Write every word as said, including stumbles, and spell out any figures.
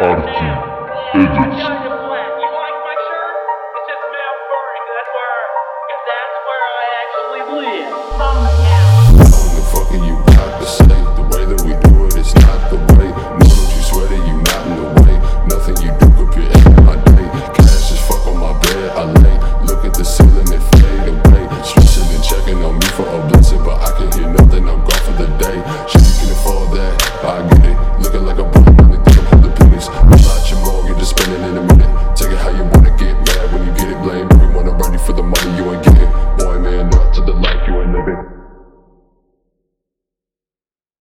Archie Yeah, I Edits. got you black. You like my shirt? It's just malfurring. That's where, that's where I actually live.